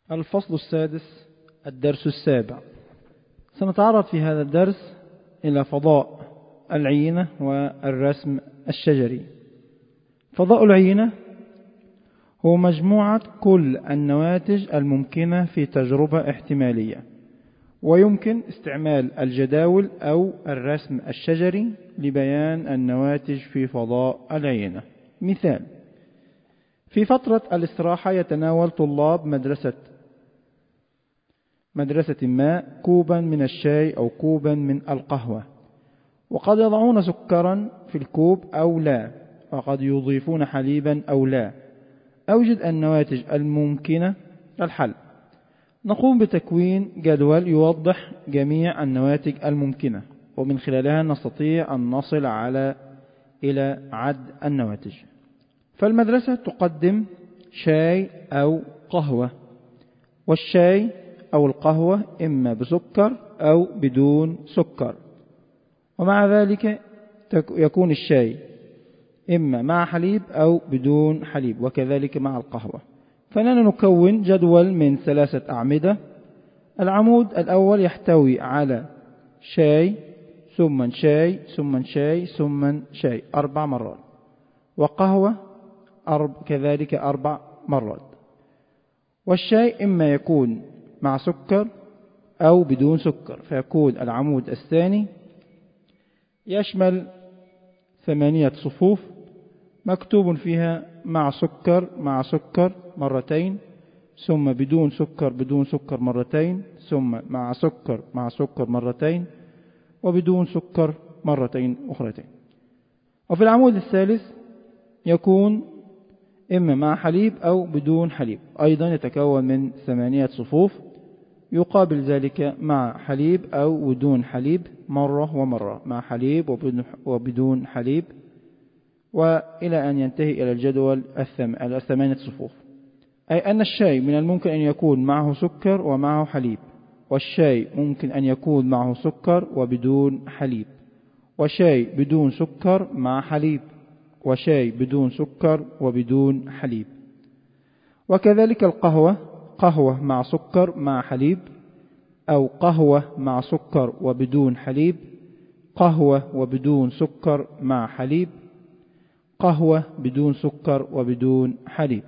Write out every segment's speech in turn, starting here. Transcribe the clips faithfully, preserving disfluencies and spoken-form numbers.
الفصل السادس، الدرس السابع. سنتعرض في هذا الدرس إلى فضاء العينة والرسم الشجري. فضاء العينة هو مجموعة كل النواتج الممكنة في تجربة احتمالية، ويمكن استعمال الجداول أو الرسم الشجري لبيان النواتج في فضاء العينة. مثال: في فترة الاستراحة يتناول طلاب مدرسة مدرسة ما كوبا من الشاي أو كوبا من القهوة، وقد يضعون سكرا في الكوب أو لا، وقد يضيفون حليبا أو لا. أوجد النواتج الممكنة. الحل: نقوم بتكوين جدول يوضح جميع النواتج الممكنة، ومن خلالها نستطيع أن نصل على إلى عد النواتج. فالمدرسة تقدم شاي أو قهوة، والشاي أو القهوة إما بسكر أو بدون سكر، ومع ذلك يكون الشاي إما مع حليب أو بدون حليب، وكذلك مع القهوة. فإننا نكون جدول من ثلاثة أعمدة. العمود الأول يحتوي على شاي ثم شاي ثم شاي ثم شاي أربع مرات، وقهوة أرب كذلك أربع مرات. والشاي إما يكون مع سكر أو بدون سكر، فيكون العمود الثاني يشمل ثمانية صفوف مكتوب فيها مع سكر مع سكر مرتين، ثم بدون سكر بدون سكر مرتين، ثم مع سكر مع سكر مرتين، وبدون سكر مرتين أخرتين. وفي العمود الثالث يكون إما مع حليب أو بدون حليب، أيضا يتكون من ثمانية صفوف، يقابل ذلك مع حليب أو بدون حليب مرة ومرة، مع حليب وبدون حليب، وإلى أن ينتهي إلى الجدول الثمانية صفوف. أي أن الشاي من الممكن أن يكون معه سكر ومعه حليب، والشاي ممكن أن يكون معه سكر وبدون حليب، وشاي بدون سكر مع حليب، وشاي بدون سكر وبدون حليب. وكذلك القهوة، قهوة مع سكر مع حليب، أو قهوة مع سكر وبدون حليب، قهوة وبدون سكر مع حليب، قهوة بدون سكر وبدون حليب.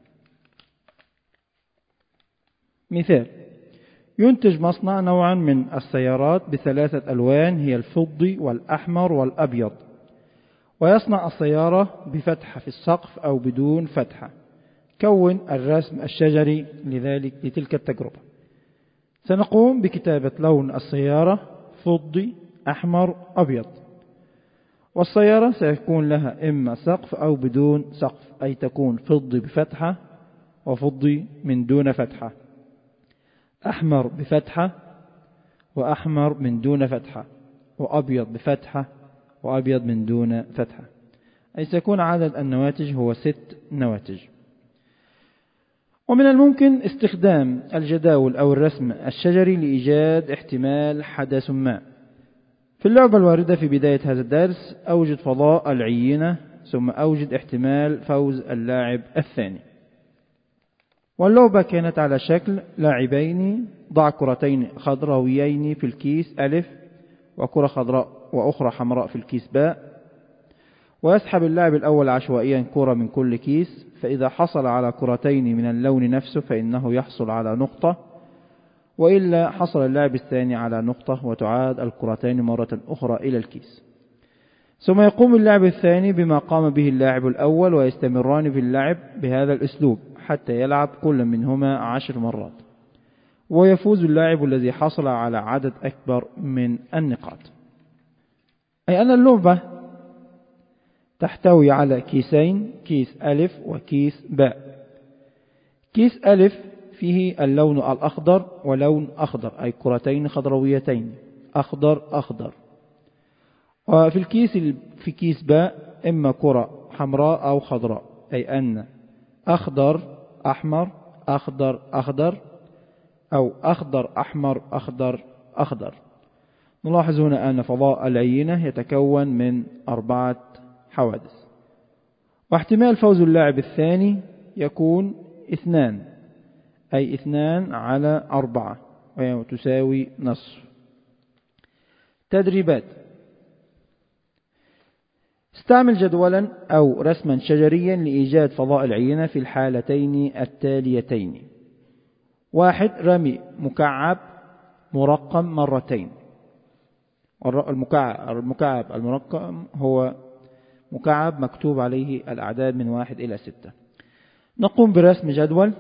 مثال: ينتج مصنع نوعا من السيارات بثلاثة ألوان هي الفضي والأحمر والأبيض، ويصنع السيارة بفتحة في السقف أو بدون فتحة. كون الرسم الشجري لذلك لتلك التجربة. سنقوم بكتابة لون السيارة فضي أحمر أبيض، والسيارة سيكون لها إما سقف أو بدون سقف، أي تكون فضي بفتحة وفضي من دون فتحة، أحمر بفتحة وأحمر من دون فتحة، وأبيض بفتحة وأبيض من دون فتحة، أي سيكون عدد النواتج هو ست نواتج. ومن الممكن استخدام الجداول أو الرسم الشجري لإيجاد احتمال حدث ما. في اللعبة الواردة في بداية هذا الدرس أوجد فضاء العينة، ثم أوجد احتمال فوز اللاعب الثاني. واللعبة كانت على شكل لاعبين، ضع كرتين خضراويين في الكيس ألف، وكرة خضراء وأخرى حمراء في الكيس باء، ويسحب اللاعب الأول عشوائيا كرة من كل كيس، فإذا حصل على كرتين من اللون نفسه فإنه يحصل على نقطة، وإلا حصل اللاعب الثاني على نقطة، وتعاد الكرتين مرة أخرى إلى الكيس. ثم يقوم اللاعب الثاني بما قام به اللاعب الأول، ويستمران في اللعب بهذا الأسلوب حتى يلعب كل منهما عشر مرات، ويفوز اللاعب الذي حصل على عدد أكبر من النقاط. أي أن اللعبة تحتوي على كيسين، كيس ألف وكيس باء. كيس ألف فيه اللون الأخضر ولون أخضر، أي كرتين خضرويتين أخضر أخضر. وفي الكيس في كيس باء إما كرة حمراء أو خضراء، أي أن أخضر أحمر أخضر أخضر، أو أخضر أحمر أخضر أخضر. نلاحظ هنا أن فضاء العينة يتكون من أربعة حوادث، واحتمال فوز اللاعب الثاني يكون اثنان، أي اثنان على أربعة وهي تساوي نصف. تدريبات: استعمل جدولا أو رسما شجريا لإيجاد فضاء العينة في الحالتين التاليتين. واحد، رمي مكعب مرقم مرتين. المكعب المكعب المرقم هو مكعب مكتوب عليه الأعداد من واحد إلى ستة. نقوم برسم جدول.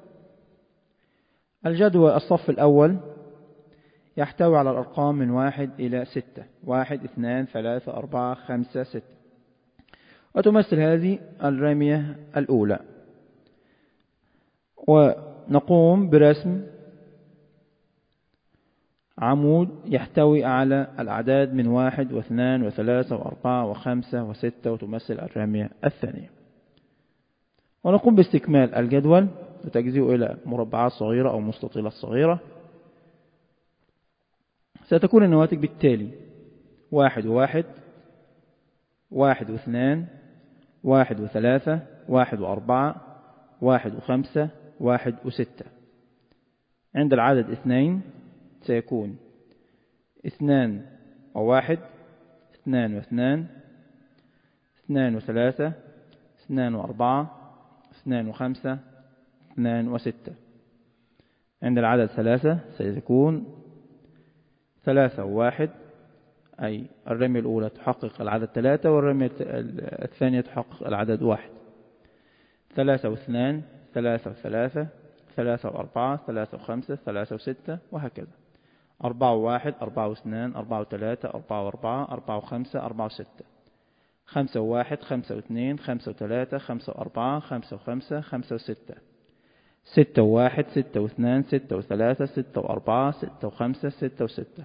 الجدول الصف الأول يحتوي على الأرقام من واحد إلى ستة، واحد اثنان ثلاثة أربعة خمسة ستة، وتمثل هذه الرمية الأولى. ونقوم برسم عمود يحتوي على الأعداد من واحد واثنان وثلاثة وأربعة وخمسة وستة، وتمثل الرمية الثانية. ونقوم باستكمال الجدول وتجزئه إلى مربعات صغيرة أو مستطيلات صغيرة. ستكون النواتج بالتالي: واحد وواحد، واحد واثنان، واحد وثلاثة، واحد وأربعة، واحد وخمسة، واحد وستة. عند العدد اثنين سيكون اثنان وواحد، اثنان واثنان، اثنان وثلاثة، اثنان وأربعة، اثنان وخمسة، اثنان وستة. عند العدد ثلاثة سيكون ثلاثة وواحد، أي الرمية الأولى تحقق العدد ثلاثة والرمية الثانية تحقق العدد واحد. ثلاثة واثنان، ثلاثة وثلاثة، ثلاثة وأربعة، ثلاثة وخمسة، ثلاثة وستة، وهكذا. أربعة وواحد، أربعة واثنان، أربعة وثلاثة، أربعة وأربعة، أربعة وخمسة، أربعة وستة. خمسة وواحد، خمسة واثنين، خمسة وثلاثة، خمسة وأربعة، خمسة وخمسة، خمسة وستة. ستة وواحد، ستة واثنان، ستة وثلاثة، ستة وأربعة، ستة وخمسة، ستة وستة.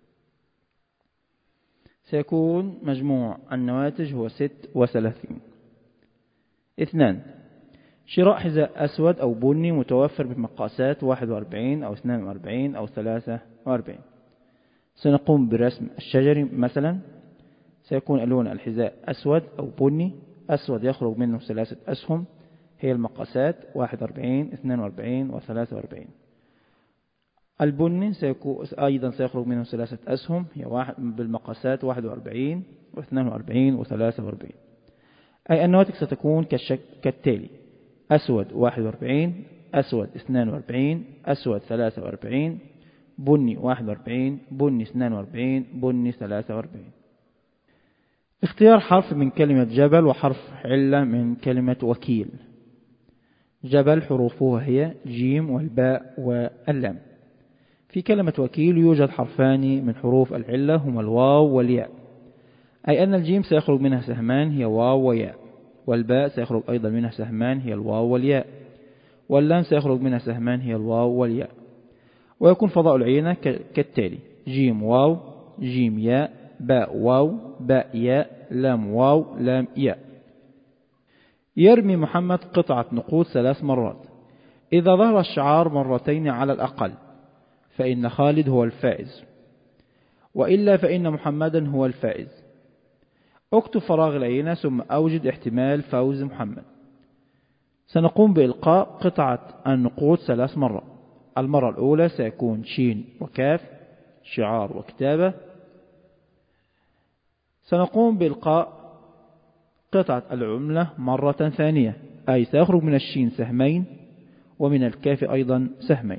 سيكون مجموع النواتج هو ست وثلاثين. اثنان، شراء حذاء أسود أو بني متوفر بمقاسات واحد وأربعين أو اثنين وأربعين أو ثلاثة وأربعين. سنقوم برسم الشجري مثلا. سيكون ألوان الحذاء أسود أو بني. أسود يخرج منه ثلاثة أسهم هي المقاسات واحد وأربعين، اثنين وأربعين وثلاثة وأربعين. البني سيكون أيضا سيخرج منه ثلاثة أسهم هي واحد بالمقاسات واحد وأربعين واثنين وأربعين وثلاثة وأربعين. أي النواتج ستكون كالتالي: أسود واحد وأربعين، أسود اثنين وأربعين، أسود ثلاثة وأربعين، بني واحد وأربعين، بني اثنين وأربعين، بني ثلاثة وأربعين. اختيار حرف من كلمة جبل وحرف علة من كلمة وكيل. جبل حروفها هي جيم والباء واللام. في كلمة وكيل يوجد حرفان من حروف العلة هما الواو والياء، أي أن الجيم سيخرج منها سهمان هي واو وياء، والباء سيخرج أيضا منها سهمان هي الواو والياء، واللام سيخرج منها سهمان هي الواو والياء. ويكون فضاء العينة كالتالي: جيم واو، جيم ياء، باء واو، باء ياء، لام واو، لام ياء. يرمي محمد قطعة نقود ثلاث مرات. إذا ظهر الشعار مرتين على الأقل فإن خالد هو الفائز، وإلا فإن محمدا هو الفائز. اكتب فراغ العينة ثم أوجد احتمال فوز محمد. سنقوم بإلقاء قطعة النقود ثلاث مرات. المرة الأولى سيكون شين وكاف، شعار وكتابة. سنقوم بإلقاء قطعة العملة مرة ثانية، أي سيخرج من الشين سهمين ومن الكاف أيضا سهمين.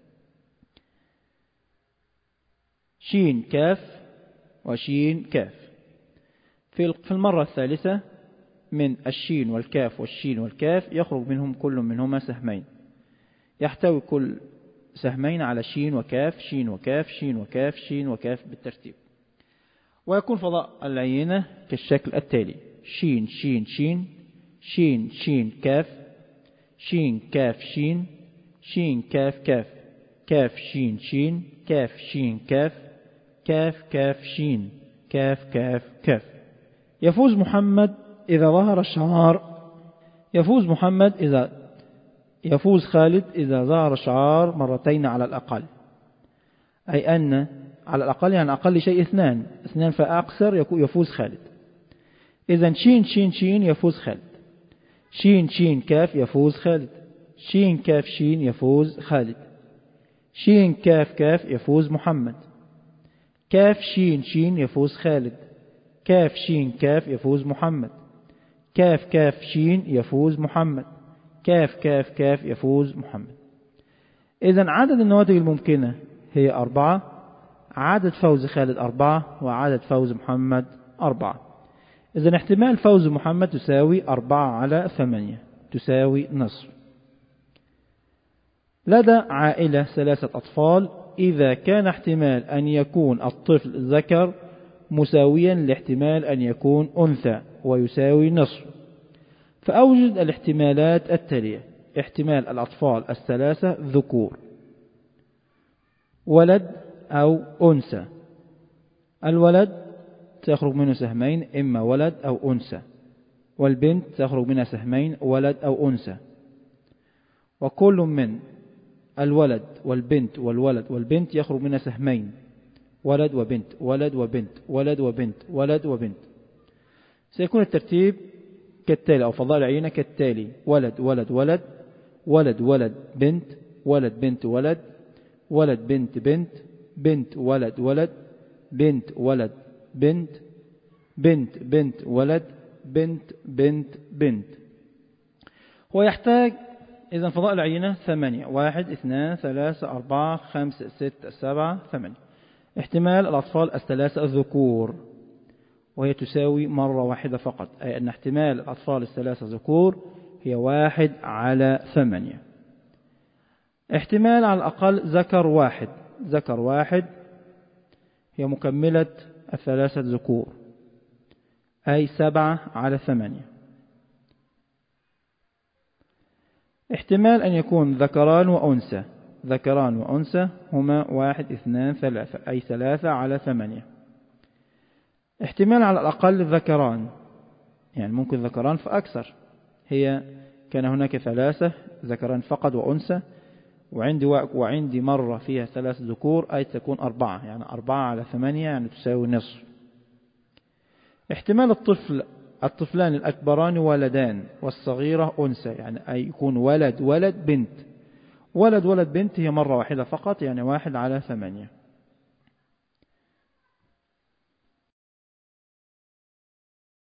شين كاف وشين كاف. في المرة الثالثة من الشين والكاف والشين والكاف يخرج منهم كل منهما سهمين، يحتوي كل سهمين على شين وكاف، شين وكاف، شين وكاف، شين وكاف بالترتيب. ويكون فضاء العينة كالشكل التالي: شين شين شين، شين شين كاف، شين كاف شين، شين كاف كاف، كاف شين شين، كاف شين كاف، كاف كاف شين، كاف كاف كاف. يفوز محمد إذا ظهر الشعار. يفوز محمد إذا يفوز خالد إذا ظهر الشعار مرتين على الأقل، أي أن على الأقل يعني أقل شيء اثنان اثنان فأكثر يفوز خالد. إذن شين شين شين يفوز خالد، شين شين كاف يفوز خالد، شين كاف شين يفوز خالد. شين كاف كاف يفوز محمد. كاف شين شين يفوز خالد. كاف شين كاف يفوز محمد. كاف كاف شين يفوز محمد. كاف كاف كاف يفوز محمد. إذن عدد النواتج الممكنة هي أربعة. عدد فوز خالد أربعة، وعدد فوز محمد أربعة. إذن احتمال فوز محمد تساوي أربعة على ثمانية، تساوي نصف. لدى عائلة ثلاثة أطفال، إذا كان احتمال أن يكون الطفل ذكر مساويا لاحتمال أن يكون أنثى ويساوي نصف، فأوجد الاحتمالات التالية. احتمال الأطفال الثلاثة ذكور، ولد أو أنثى. الولد تخرج منه سهمين، إما ولد أو أنثى، والبنت تخرج منها سهمين، ولد أو أنثى. وكل من الولد والبنت والولد والبنت يخرج منها سهمين، ولد وبنت، ولد وبنت، ولد وبنت، ولد وبنت. سيكون الترتيب كالتالي، أو فضائل العينة كالتالي: ولد ولد ولد، ولد ولد بنت، ولد بنت ولد، ولد بنت بنت، بنت ولد ولد، بنت ولد بنت، بنت بنت ولد، بنت بنت بنت. هو يحتاج إذن فضائل العينة ثمانية: واحد اثنان ثلاثة أربعة خمسة ستة سبعة ثمانية. احتمال الأطفال الثلاثة الذكور، وهي تساوي مرة واحدة فقط، أي أن احتمال الأطفال الثلاثة ذكور هي واحد على ثمانية. احتمال على الأقل ذكر واحد، ذكر واحد هي مكملة الثلاثة ذكور، أي سبعة على ثمانية. احتمال أن يكون ذكران وأنثى، ذكران وأنثى هما واحد اثنان ثلاثة، أي ثلاثة على ثمانية. احتمال على الأقل ذكران، يعني ممكن ذكران فأكثر، هي كان هناك ثلاثة ذكران فقط وأنثى، وعندي وعندي مرة فيها ثلاث ذكور، أي تكون أربعة، يعني أربعة على ثمانية يعني تساوي نصف. احتمال الطفل الطفلان الأكبران ولدان والصغيرة أنثى، يعني أي يكون ولد ولد بنت. ولد ولد بنت هي مرة واحدة فقط، يعني واحد على ثمانية.